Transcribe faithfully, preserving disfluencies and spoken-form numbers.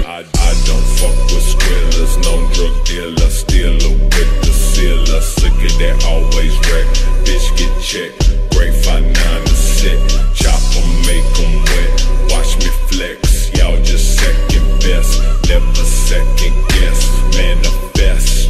I, I don't fuck with squillers, no drug dealer, stealer with the sealer. Sick of that always wreck, bitch get checked, great finance sick. Chop 'em, make 'em wet, watch me flex. Y'all just second best, never second guess, manifest.